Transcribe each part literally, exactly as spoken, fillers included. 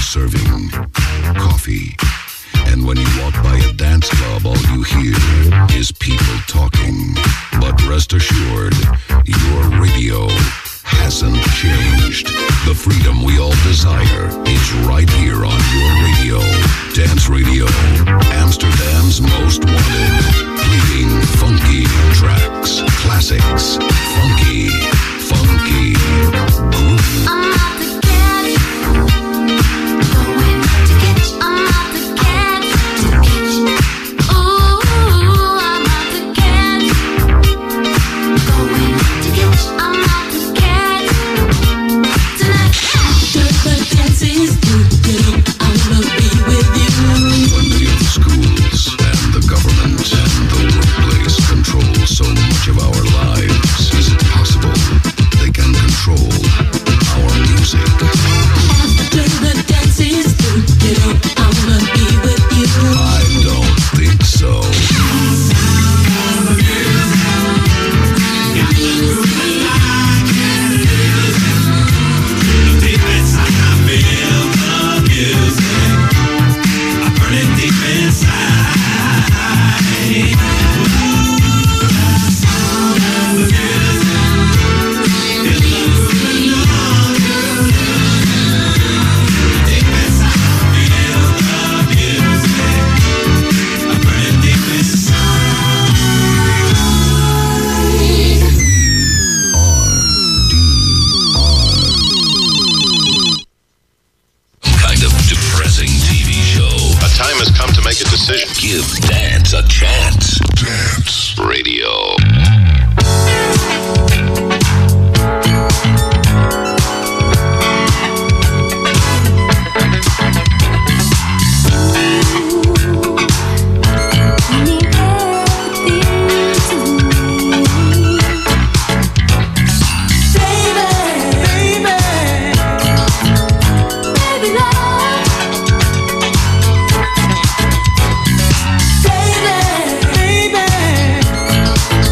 serving coffee. And when you walk by a dance club, all you hear is people talking. But rest assured, your radio hasn't changed. The freedom we all desire is right here on your radio. Dance Radio, Amsterdam's most wanted. Playing funky tracks, classics, funky, funky, groovy. I'm out to get it. Going to get you. I'm out to get it. To get you. Ooh, I'm out to get it. Going to get you. I'm out to get it. Tonight. The dance is good, you know. I wanna be with you. When the schools and the government and the workplace control so much of our lives, is it possible they can control our music? After the dance is through, you know, I wanna be with you. I don't think so. Give dance a chance. Dance Radio. Baby,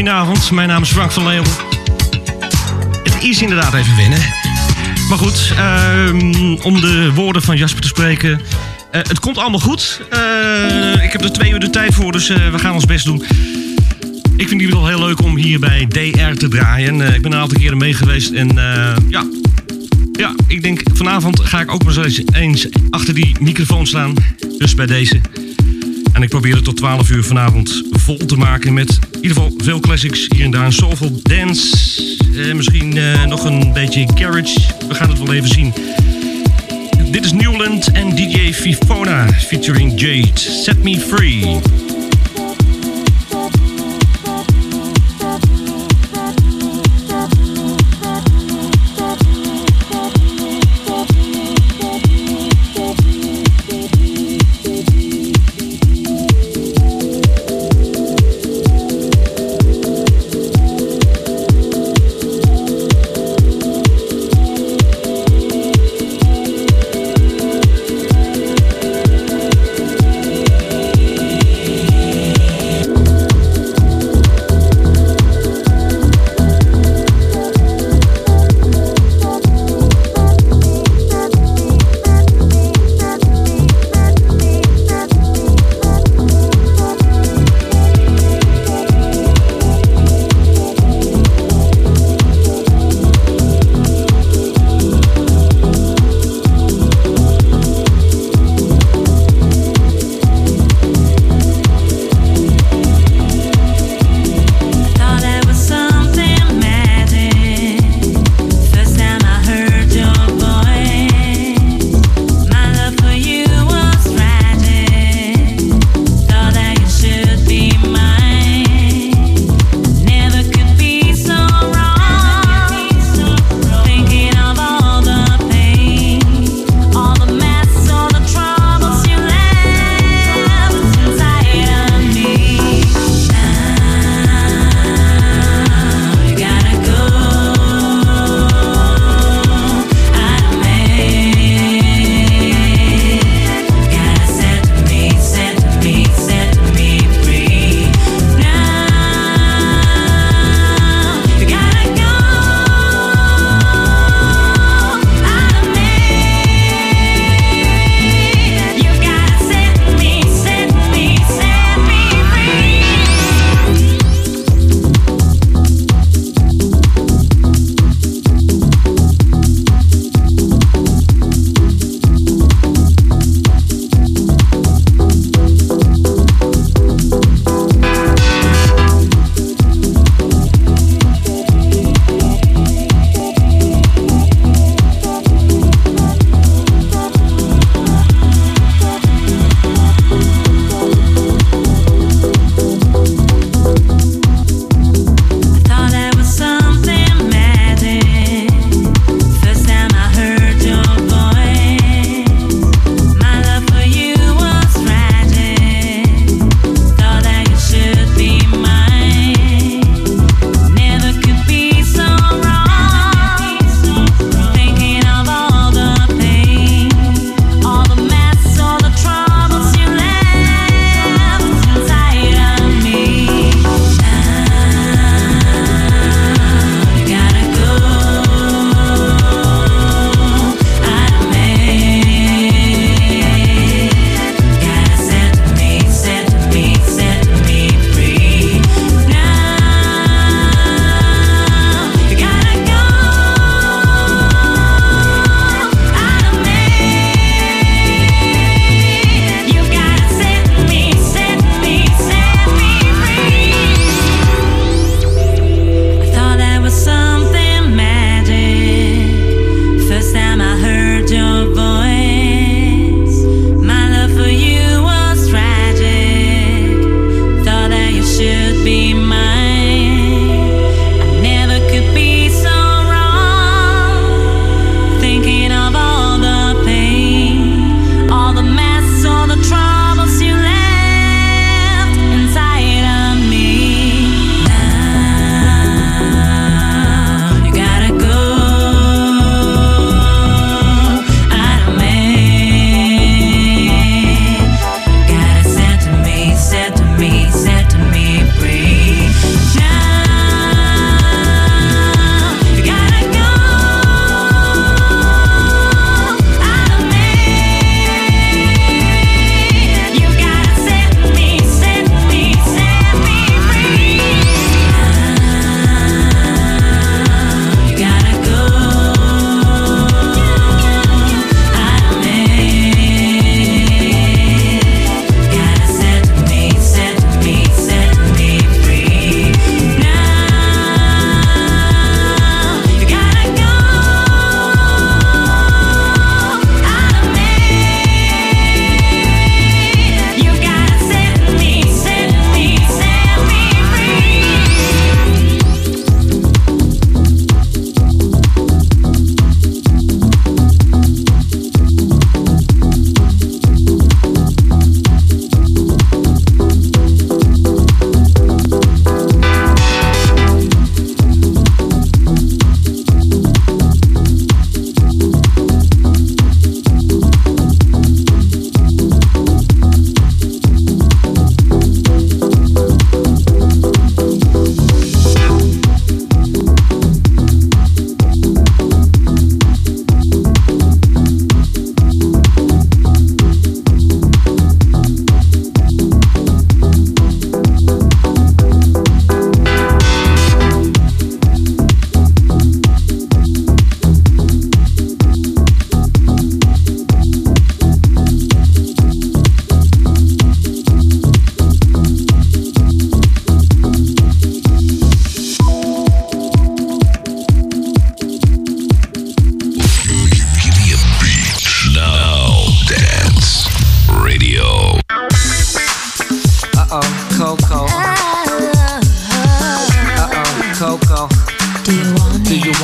goedenavond. Mijn naam is Frank van Leeuwen. Het is inderdaad even wennen. Maar goed, uh, om de woorden van Jasper te spreken. Uh, het komt allemaal goed. Uh, ik heb er twee uur de tijd voor, dus uh, we gaan ons best doen. Ik vind het wel heel leuk om hier bij D R te draaien. Uh, ik ben er een aantal keren mee geweest. En uh, ja, ja, ik denk vanavond ga ik ook maar eens, eens achter die microfoon staan. Dus bij deze. En ik probeer het tot twaalf uur vanavond vol te maken met in ieder geval veel classics hier en daar. Een soulful dance, eh, misschien uh, nog een beetje garage. We gaan het wel even zien. Dit is Newland en D J Fifona featuring Jade. Set Me Free.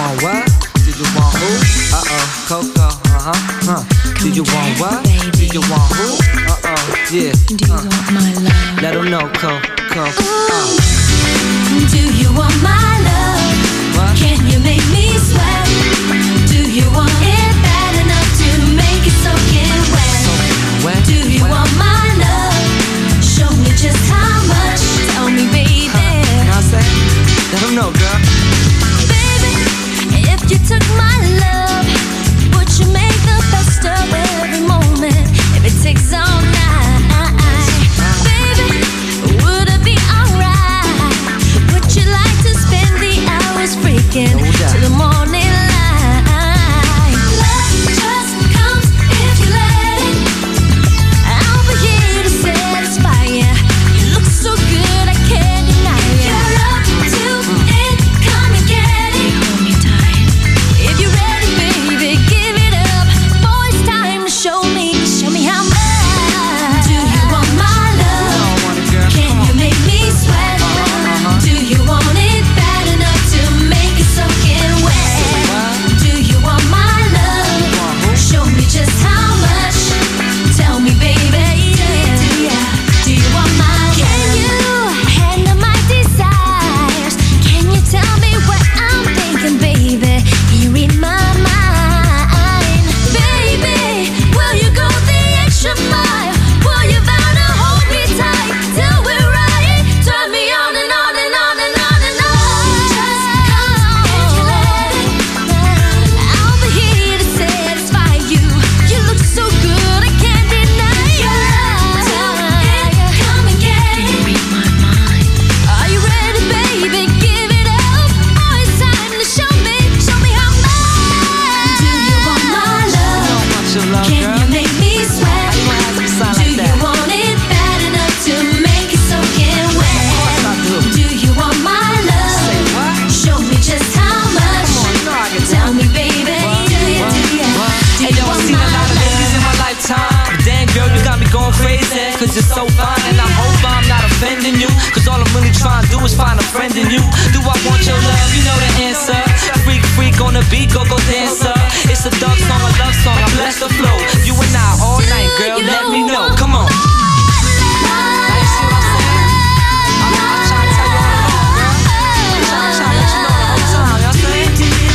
want what? Do you want who? Uh-oh, Coco, uh-huh, huh. Do you want what? Do you want who? Uh-oh, yeah. Do you want my love? Let 'em know, Coco, uh. Do you want my love? What? Can you make me sweat? Do you want it bad enough to make it soaking wet? Wet, Do you wet. want my love? Show me just how much. Tell me, baby. Know what I'm saying? Let 'em know, girl. Baby, if you took my love, would you make the best of every moment? If it takes all night, baby, would it be alright? Would you like to spend the hours freaking No doubt. till the morning light? Love just comes if you let it. I'll be here to satisfy you. You look so good, I can't deny it. You're up to it, come and get it. Hold me tight. If you're ready, baby, give it up. Boy, it's time to show me, show me how much. Do you want my love? I don't want it, girl. Can you make me sweat? Do you want it bad enough to make it soaking wet? Do you want my love? Show me just how much. Tell me, baby, do ya? Do you want my love? Can you handle my desires? Can you tell me what I'm thinking, baby? Can you read my mind? Baby, will you go the extra mile? Will you vow to hold me tight till we're right? Turn me on and on and on and on and on. Just come if you let it. I'll be here to satisfy you. You look so good, I can't deny it. Come and get it. Can you read my mind? Are you ready, baby? Give it up. Oh, it's time to show me, show me how much. Do you want my love? I want your love, Can girl. you make me sweat? Why you gonna have to sound Do like you that? want it bad enough to make it soaking wet? I do. Do you want my love? Say what? Show me just how much. Come on, you know I can Tell me, baby, do you, do you, do Hey, you yo, I've want seen a my lot of ladies in my love? lifetime. But damn, girl, you got me going crazy. Cause you're so fine, and I hope I'm not offending you. Cause all I'm really trying to do is find a friend in you. Do I want your love? You know the answer. Freak, freak on the beat, go, go dancer. It's a dog song, a love song, I bless the flow. You and I all night, girl, let me know. Come on. Now you see what I'm saying? I'm, I'm trying to tell you all along, girl. I'm trying, I'm trying to let you know the whole time, you know what I'm saying?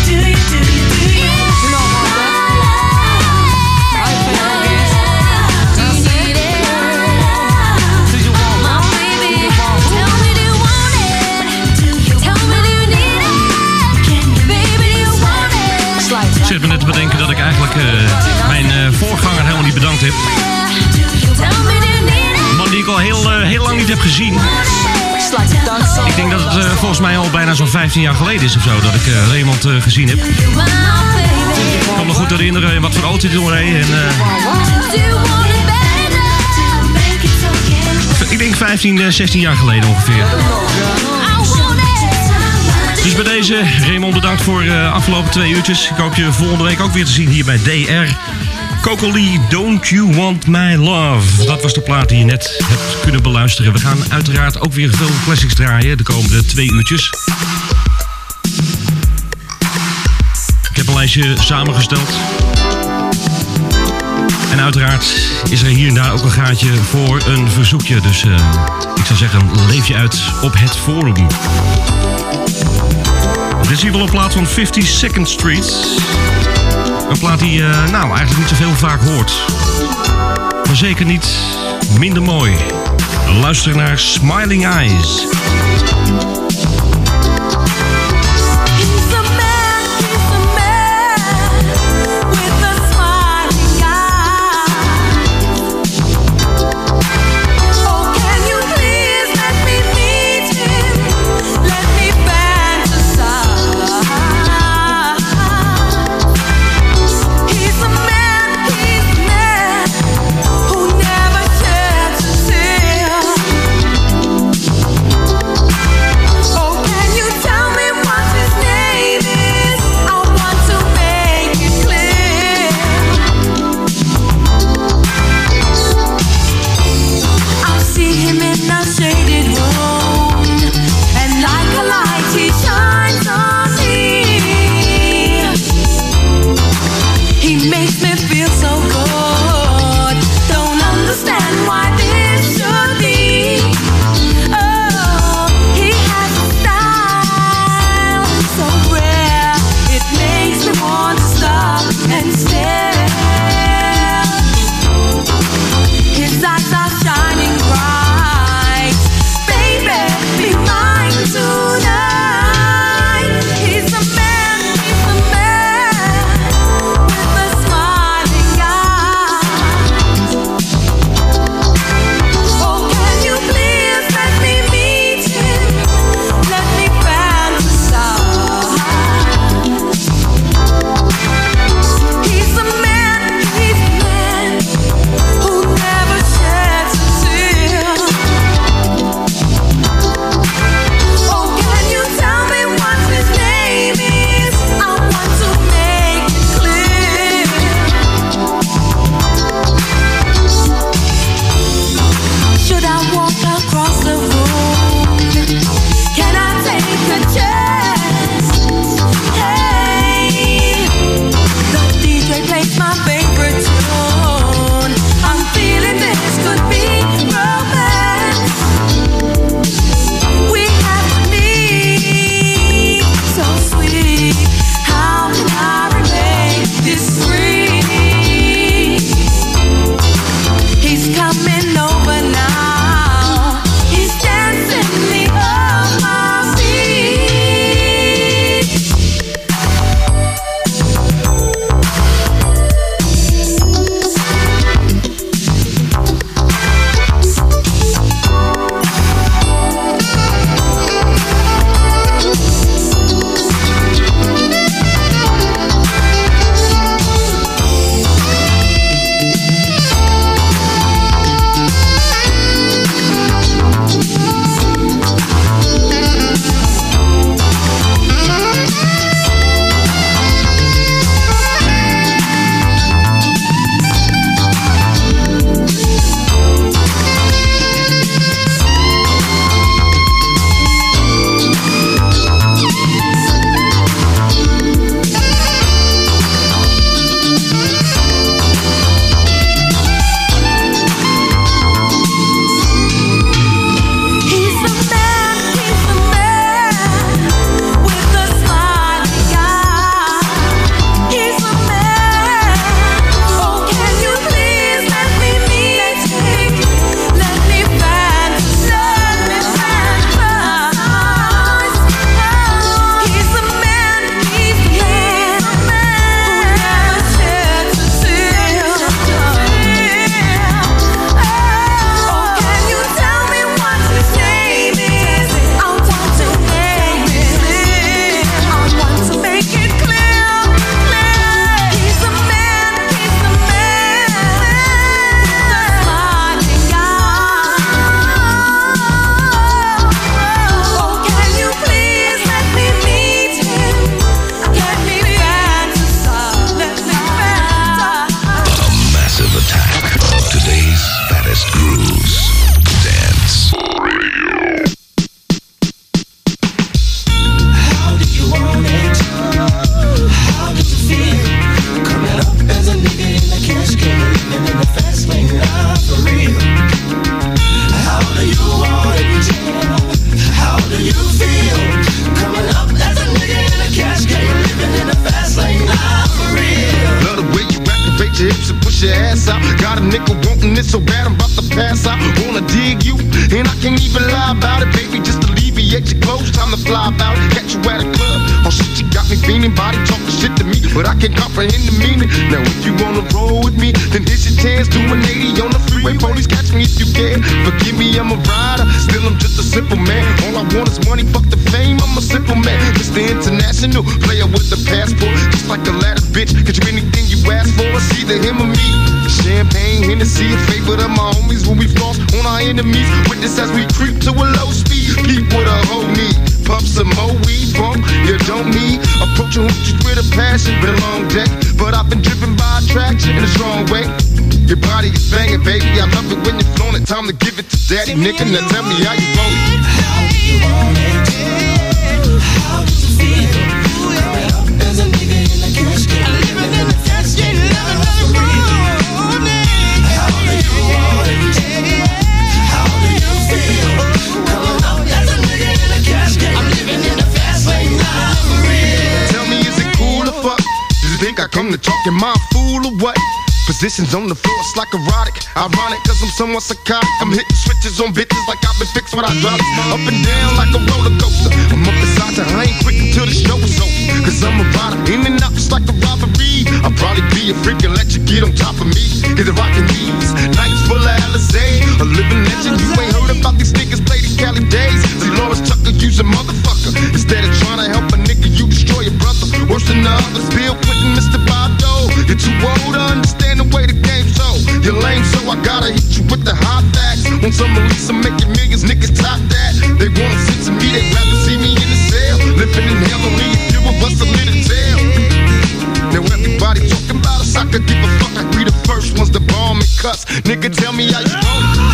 You know what I'm saying? I ain't playing no games. You know what I'm saying? Do you want My love? baby, Do you want who? tell me, do you want it? Tell me, do you need it? Baby, do you want it? It's like, Ik zit me net te bedenken dat ik eigenlijk eh, mijn eh, voorganger helemaal niet bedankt heb. Tell me, do you need it? Een man die ik al heel, eh, heel lang niet heb gezien. it's like a dance song. Ik denk dat het eh, volgens mij al bijna zo'n vijftien jaar geleden is of zo dat ik eh, Raymond eh, gezien heb. Ik My baby, kan me goed herinneren in wat voor auto hij toen reed. En, eh, do you want it bad enough to make it soaking? ik denk vijftien, eh, zestien jaar geleden ongeveer. I want it. Dus bij deze, Raymond, bedankt voor de uh, afgelopen twee uurtjes. Ik hoop je volgende week ook weer te zien hier bij D R. Coco Lee, Don't You Want My Love. Dat was de plaat die je net hebt kunnen beluisteren. We gaan uiteraard ook weer veel classics draaien de komende twee uurtjes. Ik heb een lijstje samengesteld. En uiteraard is er hier en daar ook een gaatje voor een verzoekje. Dus uh, ik zou zeggen, leef je uit op het forum. Dit is hier wel een plaat van fifty-second Street. Een plaat die je uh, nou, eigenlijk niet zoveel vaak hoort. Maar zeker niet minder mooi. Luister naar Smiling Eyes. He's a man, he's a man with a smiling eye. Oh, can you please let me meet him? Let me fantasize. He's a man, he's a man who never sheds a tear. Got a nigga wanting it so bad I'm about to pass out. Wanna dig you, and I can't even lie about it, baby. Just alleviate your clothes, time to fly about it. Catch you at a club, oh shit, you got me feeling. Body talking shit to me, but I can't comprehend the meaning. Now if you wanna roll with me, then here's your chance. Do an eighty on the freeway, police catch me if you can. Forgive me, I'm a rider, still I'm just a simple man. All I want is money, fuck the fame, I'm a simple man. Mister International, player with the passport, just like a ladder, bitch. Get you anything you ask for, it's either him or me. Champagne, Hennessy, a favorite of my homies when we floss on our enemies. Witness as we creep to a low speed, peep with a whole need. Pump some more weed, bump, you don't need. Approaching hoochies with a passion, been a long day, but I've been driven by attraction in a strong way. Your body is banging, baby, I love it when you're flown it. Time to give it to daddy, nigga, now tell me how you want it. How do you want it? How does it feel? Coming up as a nigga in the cash game. Living in the cash game, living on the road. How do you want it? How do you feel? Coming up as a nigga in the cash game. I'm living in the fast lane, now for real. Tell me, is it cool or fuck? Do you think I come to talk in my fool or what? Positions on the floor, it's like erotic. Ironic, cause I'm somewhat psychotic. I'm hitting switches on bitches like I've been fixed with hydraulics. Up and down like a roller coaster. I'm up beside you, I ain't quick until the show is over. Cause I'm a rider, in and out just like a robbery. I'll probably be a freak and let you get on top of me. Get the rockin' knees, nights full of Alizé. A living legend, you ain't heard about these niggas play these Cali days. See Lawrence Tucker, use a motherfucker. Instead of trying to help a nigga, you destroy your brother. Worse than the others, Bill Clinton, Mister Bado. You're too old to understand the way the game's so. You're lame, so I gotta hit you with the hot facts. Want some release, I'm making millions, niggas top that. They wanna sit to me, they'd rather see me in the cell. Living in hell, only if you of us a little tale. Now everybody talking about us, I could give a fuck. I be the first ones to bomb and cuss. Nigga, tell me how you want it.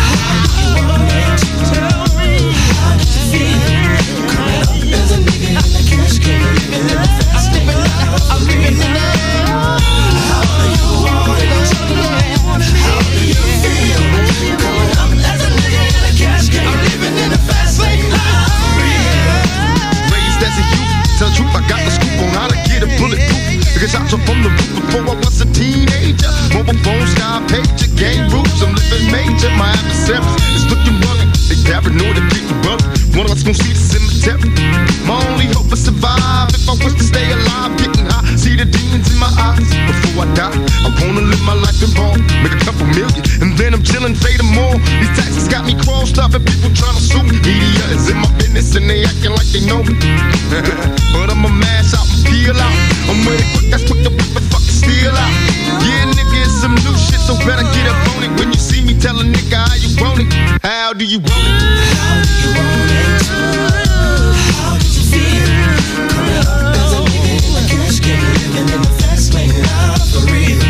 Tell me, how does it feel? Coming up as a nigga in the cash game. Living in the fast lane, I'm living in the. How do you want it? How do you feel? Coming up as a nigga in the cash game. I'm living in the fast lane, I'm real. Raised as a youth, tell the truth, I got the scoop on how to get a bulletproof. Niggas out from the roof before I was a teenager. Mobile phone, sky pager, game roots, I'm living major. My adversaries is looking rugged. They paranoid and people bug. One of us gon' see the cemetery. My only hope is survive. If I was to stay alive, getting high, see the demons in my eyes. Before I die, I wanna live my life in ball. Make a couple million, and then I'm chillin', fade them all. These taxes got me crossed up and people tryna sue me. Media is in my business and they acting like they know me. But I'ma mash out and peel out. I'm with it quick, that's quick to whip and fucking steal out. Yeah, nigga, it's some new shit, so better get up on it. When you see me, tell a nigga how you want it. How do you want it? How do you want it? How does it feel? Coming up as a nigga in the cash game. Living in the fast lane, now for real.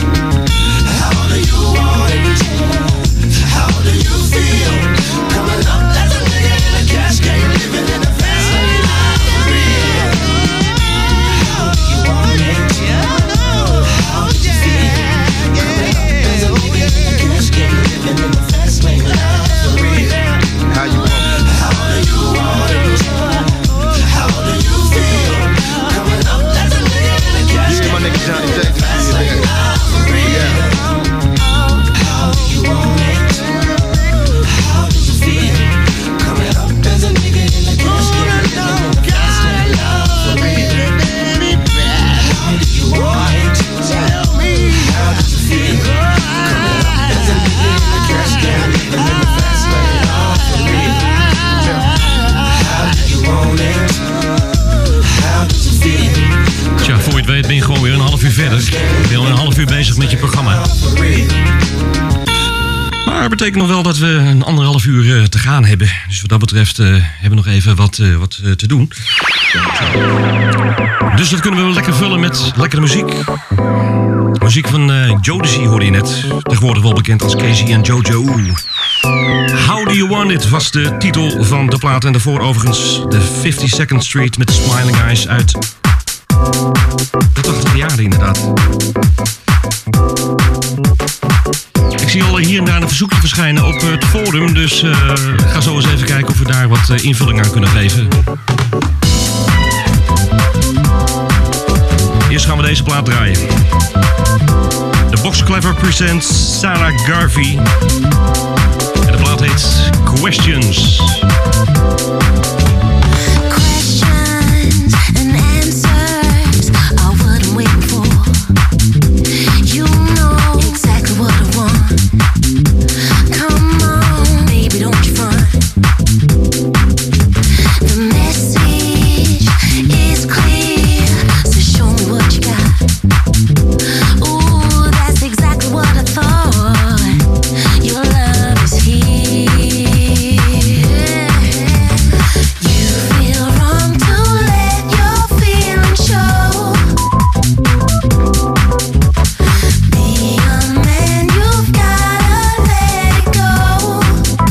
How do you want it? How do you feel? Coming up as a nigga in the cash game. Living in the fast lane, now for real. How do you want it? How does it feel? Coming up as a nigga in the cash game. Living in the fast lane, now for real. How you want it? How do you want it? How do you feel? Coming up as a nigga in the cash game. Yeah, my nigga Johnny J. Fast lane, now for real. How do you want it? How does it feel? Coming up as a nigga in the cash game. Living in the fast lane, now for real. How do you want it? Tell me. How does it feel? Coming up as a nigga in the cash game. Living in the fast lane, now for real. How do you want it? How does it feel? Tja, voor je het weet ben je gewoon weer een half uur verder. Ben je al een half uur bezig met je programma. Maar dat betekent nog wel dat we een anderhalf uur uh, te gaan hebben. Dus wat dat betreft uh, hebben we nog even wat, uh, wat uh, te doen. Dus dat kunnen we lekker vullen met lekkere muziek. Muziek van uh, Jodeci hoorde je net. Tegenwoordig wel bekend als Casey en Jojo. How Do You Want It was de titel van de plaat. En daarvoor overigens de fifty-second Street met Smiling Eyes uit de tachtig jaren inderdaad. Ik zie al hier en daar een verzoekje verschijnen op het forum. Dus uh, ga zo eens even kijken of we daar wat uh, invulling aan kunnen geven. Eerst gaan we deze plaat draaien. De Box Clever presents Sarah Garvey. En de plaat heet Questions. Questions and answers are what I'm waiting for. You know exactly what I want. Come on, baby, don't you front. The message is clear, so show me what you got. Ooh, that's exactly what I thought. Your love is here. You feel wrong to let your feelings show. Be a man, you've gotta let it go.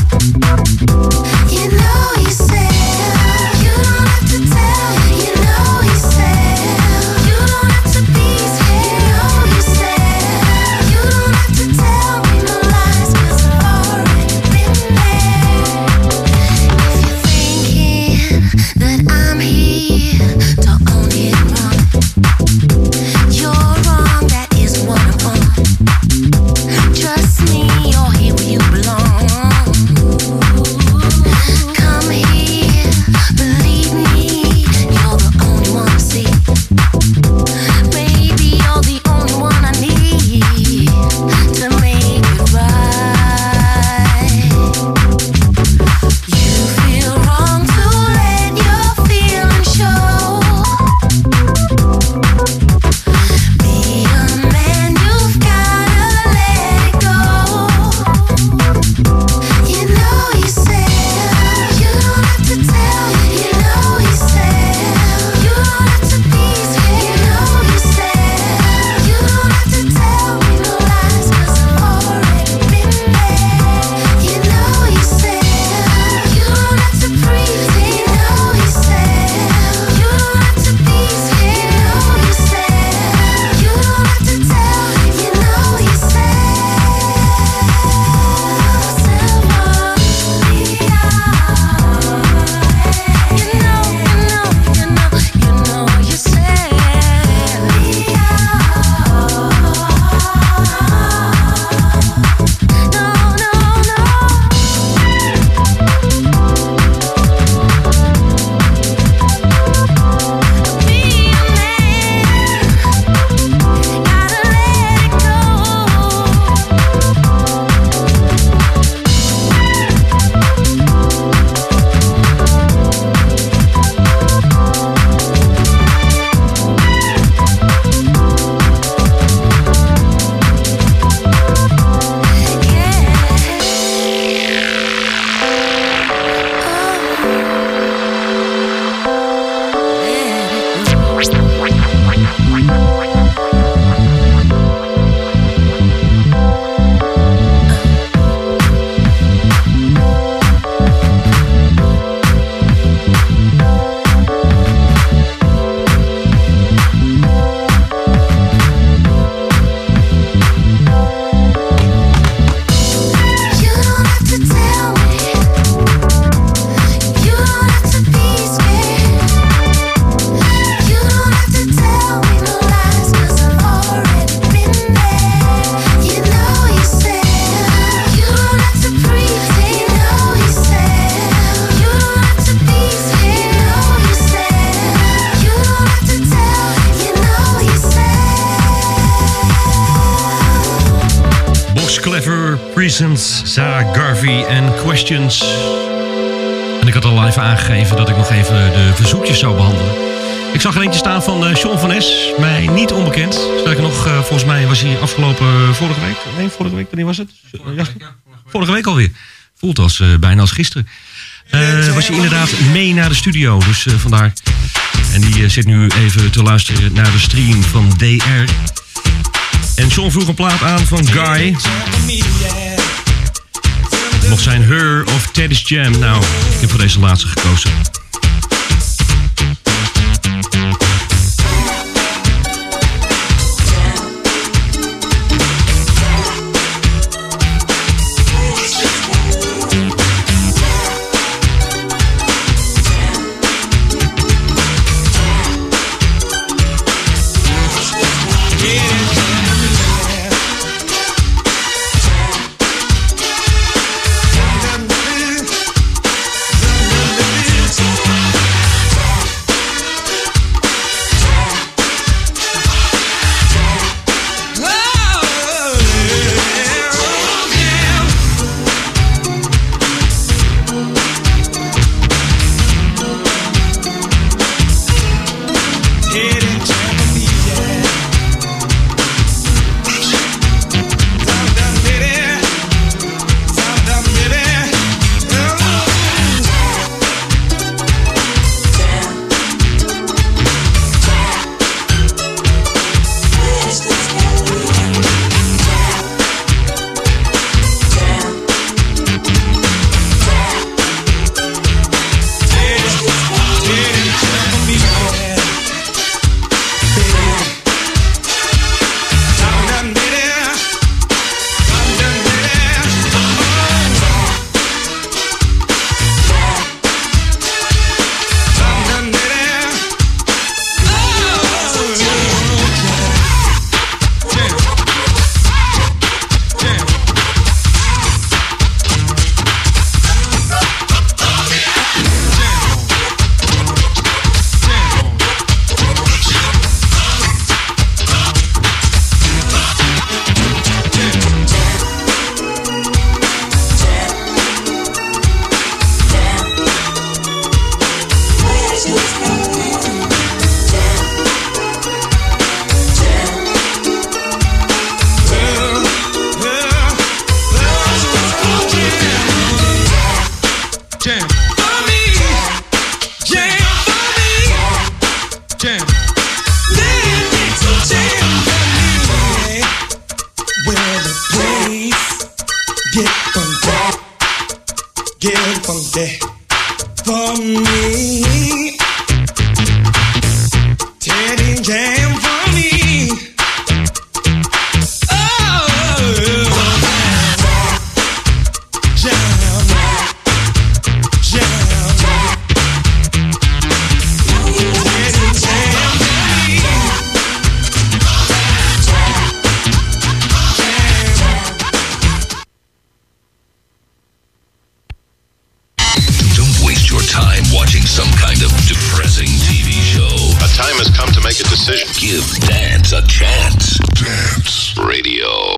You know yourself, you don't have to tell. You know yourself, you don't have to be scared. You know yourself, you don't have to tell me no lies, 'cause I've already been there. If you're thinking that I'm here to only hit wrong, you're wrong, that is what I'm on. Trust me, you're here where you belong. Come here, believe me, you're the only one to see. Baby, you're the only one I need to make it right. You feel wrong to let your feelings show. Be a man, you've gotta let it go. You know yourself, you don't have to tell. You know yourself, you don't have to be scared. You know yourself, you don't have to tell me no lies, 'cause I've already been there. You know yourself, you don't have to pretend. You know yourself, you don't have to be scared. You know yourself, you don't have to tell. You know Clever presents Sarah Garvey en Questions. En ik had al live aangegeven dat ik nog even de verzoekjes zou behandelen. Ik zag er eentje staan van uh, Sean van Es, mij niet onbekend. Sterker nog, uh, volgens mij was hij afgelopen uh, vorige week. Nee, vorige week, wanneer was het? Uh, vorige, week, ja. vorige week alweer. Voelt als uh, bijna als gisteren. Uh, was hij inderdaad mee naar de studio, dus uh, vandaar. En die uh, zit nu even te luisteren naar de stream van D R. En Sean vroeg een plaat aan van Guy. Mocht zijn Her of Teddy's Jam. Nou, ik heb voor deze laatste gekozen. say for me. Teddy jam for me. Oh, jam, jam, Teddy jam for me. Don't waste your time watching some kind of depressing T V show. A time has come to make a decision. Give dance a chance. Dance Radio.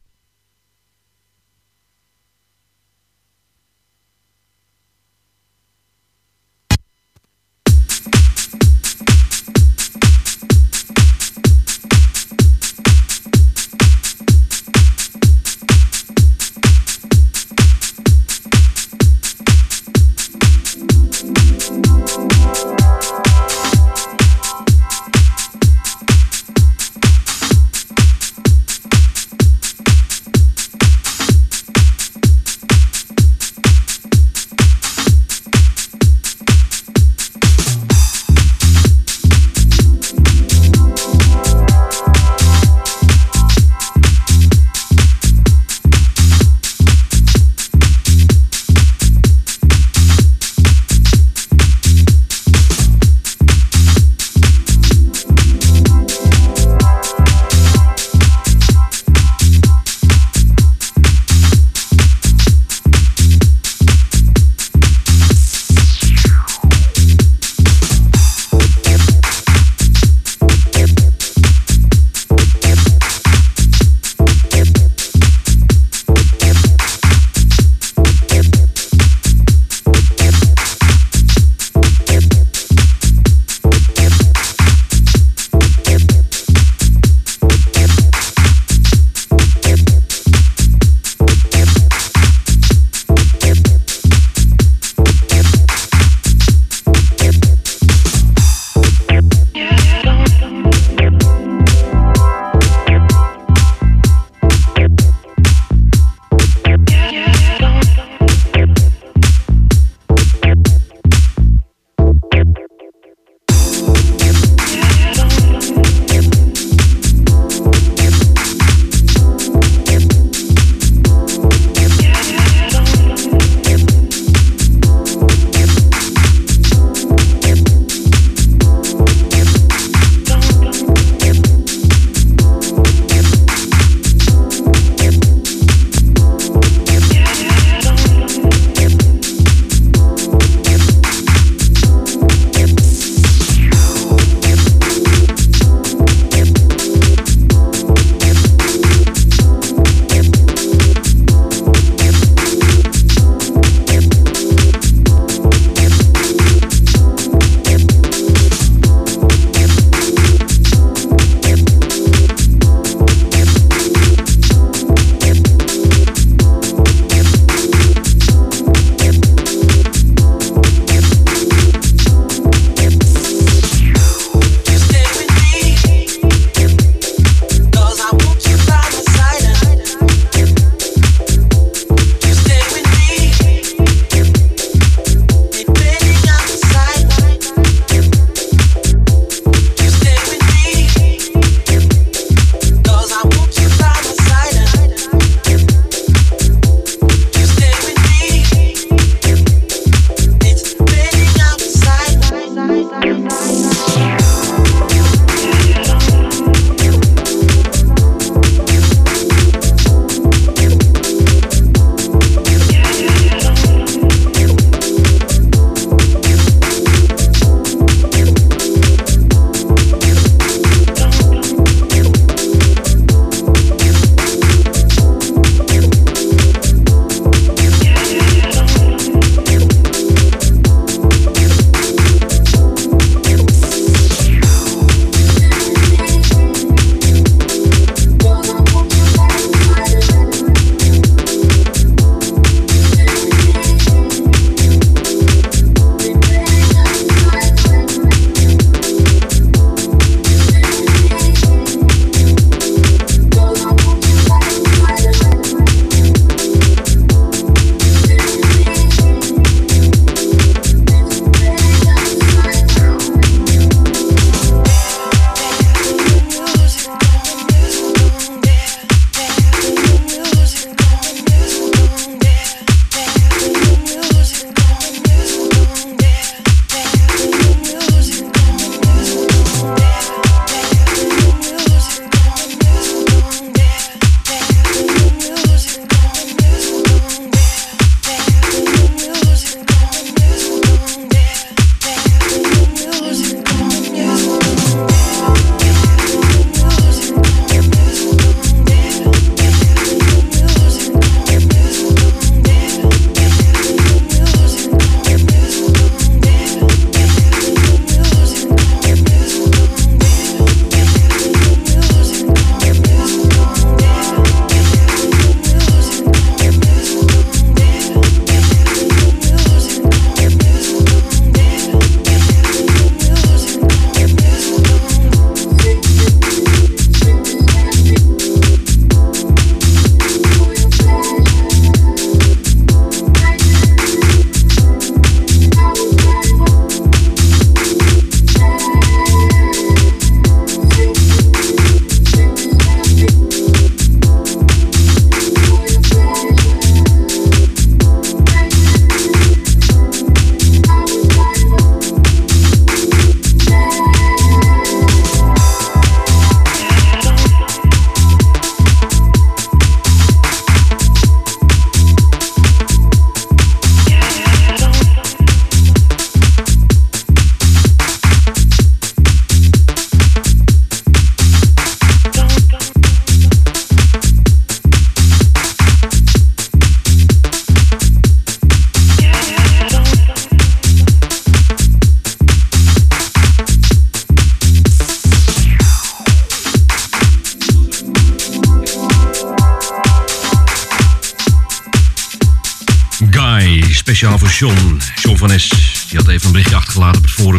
speciaal voor John. John van Es. Die had even een berichtje achtergelaten op het forum.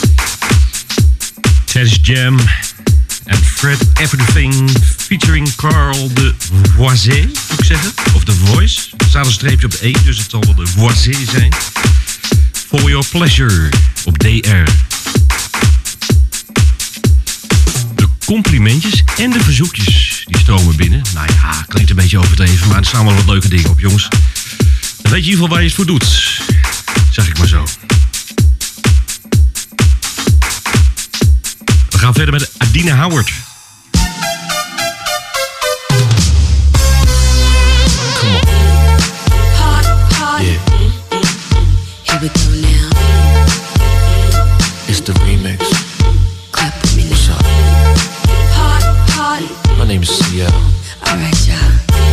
Teddy's Jam en Fred Everything featuring Carl de Voisin, moet ik zeggen. Of The Voice. Er staat een streepje op de E, dus het zal wel de Voisin zijn. For Your Pleasure op D R. De complimentjes en de verzoekjes die stromen binnen. Nou ja, klinkt een beetje overdreven, maar er staan wel wat leuke dingen op, jongens. Dan weet je in ieder geval waar je het voor doet. Zeg ik maar zo. We gaan verder met Adina Howard. Come on. Yeah. Here we go now. It's the remix. Clap with me now. What's up? Party, party. My name is C L. Alright, y'all.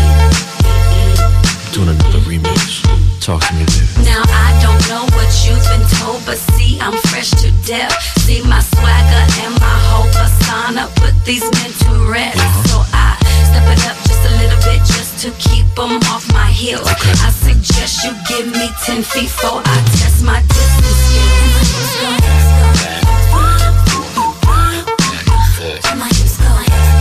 I'm doing another remix. Talk to me, baby. Now I don't know what you've been told, but see, I'm fresh to death. See my swagger and my whole persona, put these men to rest. Uh-huh. So I step it up just a little bit, just to keep them off my heels. Okay. I suggest you give me ten feet before I test my distance skills. My hips going.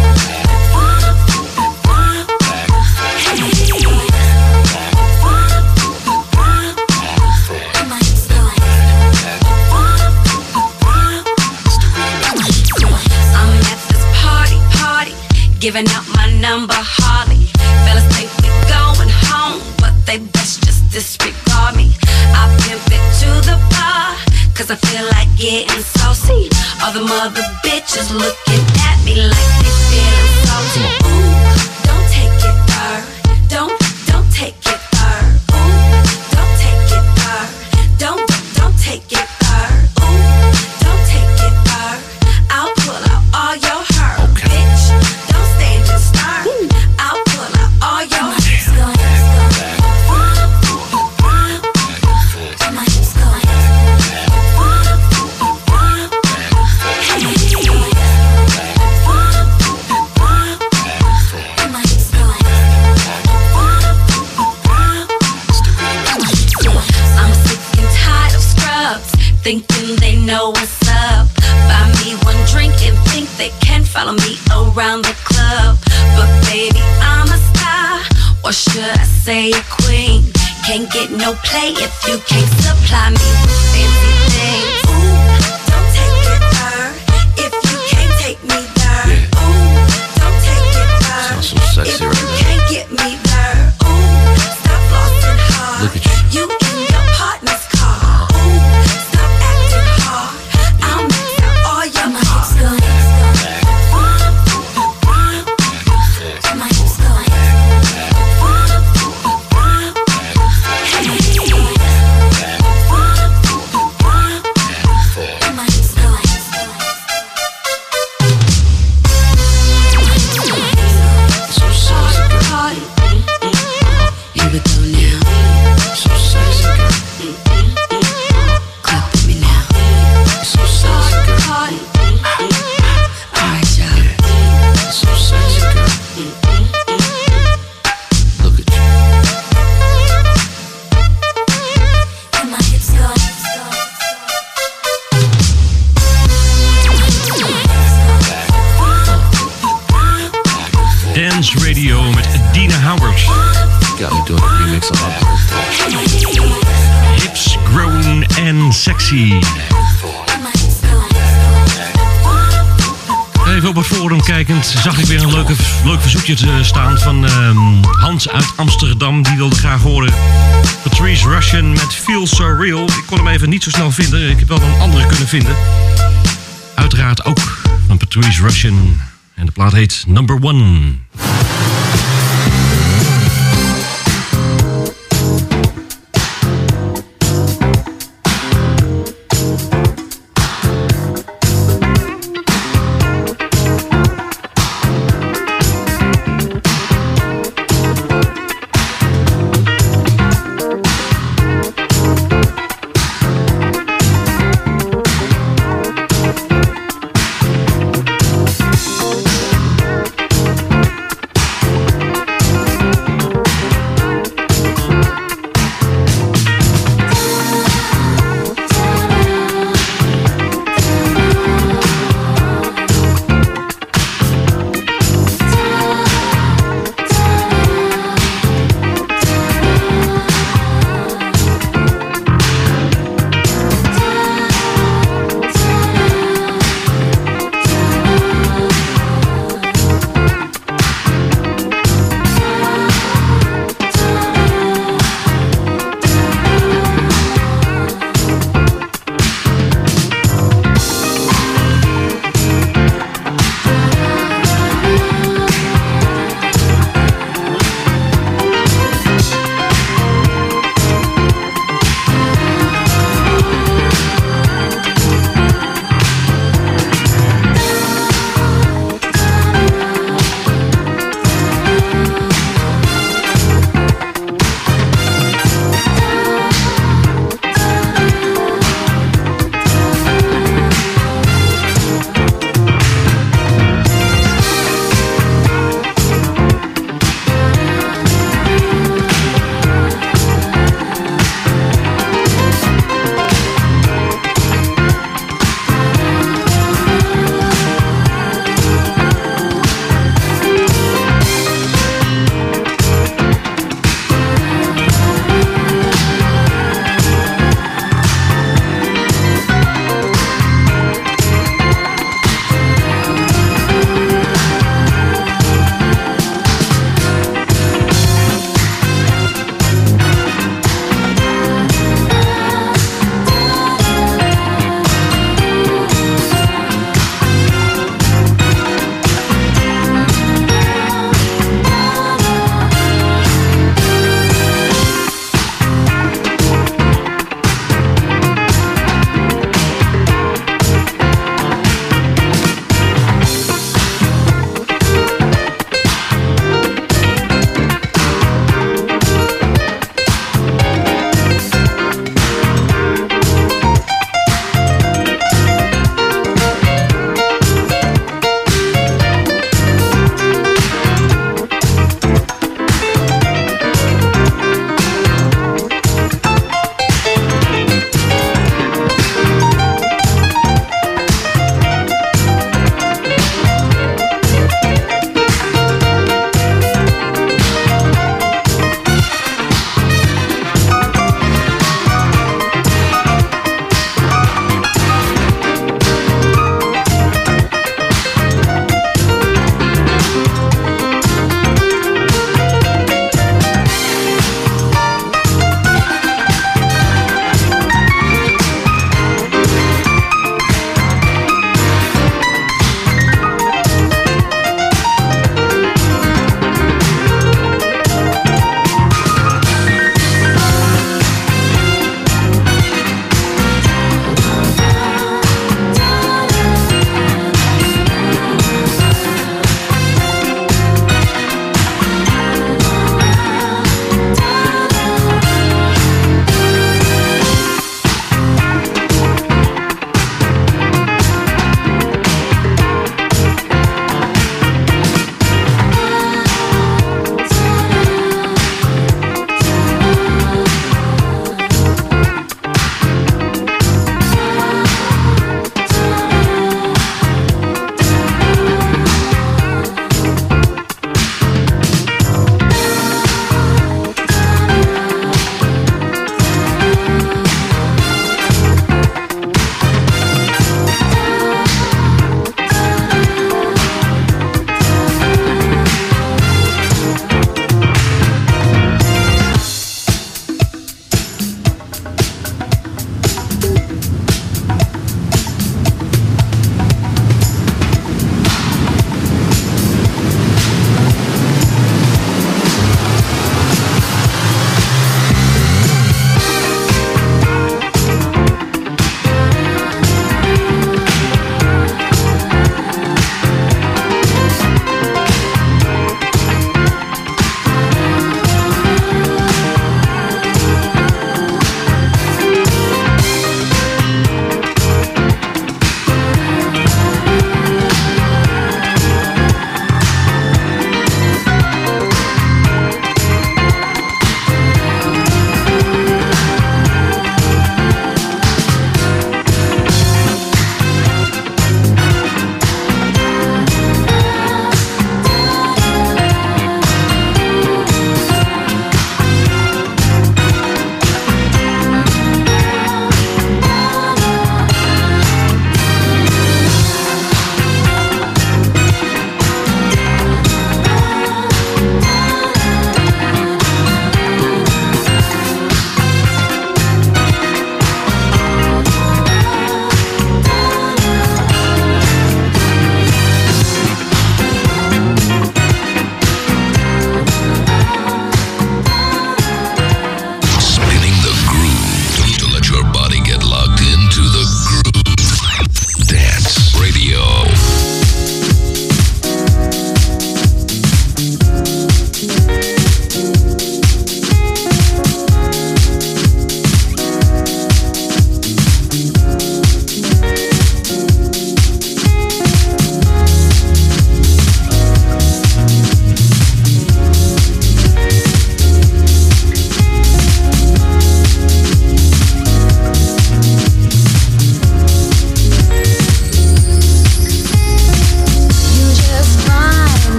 Giving out my number, Harley. Fellas think we going home, but they best just disregard me. I pimp it to the bar, cause I feel like getting saucy. All the mother bitches looking at me like they feeling salty. Ooh, don't take it there. Don't, don't take it there. Ooh, don't take it there. Don't, don't take it there. Ooh, don't take it there. I'll pull out all your hair, Okay. bitch. Don't stand and stare. I'll pull out all your hair. My hips going. My hips going. I'm sick and tired of scrubs thinking they know what's up. Buy me one drink and think they can follow me around the club. But baby, I'm a star, or should I say a queen. Can't get no play if you can't supply me with fancy things. Ooh, don't take it there if you can't take me there. Yeah. Ooh, don't take it there Sounds so sexy if right you now. can't get me there. Ooh, stop flossing hard. Look at you. You in your partner's car. Ooh, stop acting hard. I'll mix out all your hips going. My hips going. My hips going. So sexy, girl. Party. Here we go now. So sexy, girl. Clap with me now. So sexy, girl. Party. Alright, y'all. So sexy, girl. Look at you. My hips going. Dance Radio met Adina Howard. Got me doing a remix on my birthday. Hips grown and sexy. My hips going. Even op het forum kijkend zag ik weer een leuke, leuk verzoekje te staan van ehm, Hans uit Amsterdam. Die wilde graag horen Patrice Russian met Feel So Real. Ik kon hem even niet zo snel vinden. Ik heb wel een andere kunnen vinden. Uiteraard ook van Patrice Russian. En de plaat heet Number One.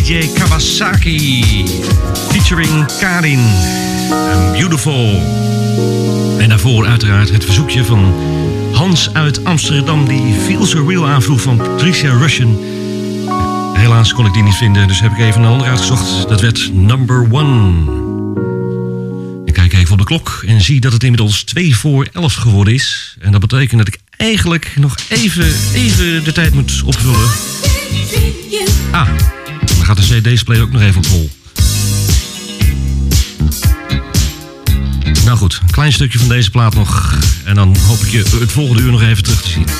D J Kawasaki. Featuring Karin. And Beautiful. En daarvoor uiteraard het verzoekje van Hans uit Amsterdam, die Feel So Real aanvroeg van Patricia Russian. Helaas kon ik die niet vinden, dus heb ik even een andere uitgezocht. Dat werd Number One. Ik kijk even op de klok en zie dat het inmiddels twee voor elf geworden is. En dat betekent dat ik eigenlijk nog even, even de tijd moet opvullen. Ah, dan gaat de C D-speler ook nog even op vol. Nou goed, een klein stukje van deze plaat nog. En dan hoop ik je het volgende uur nog even terug te zien.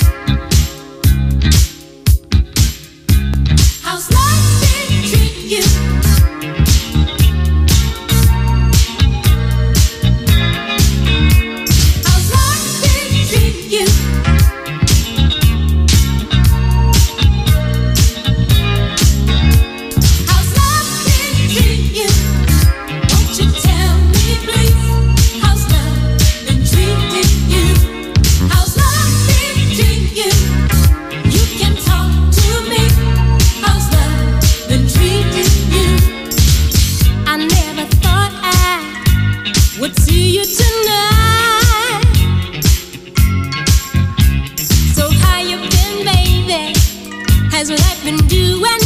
Has life been doing?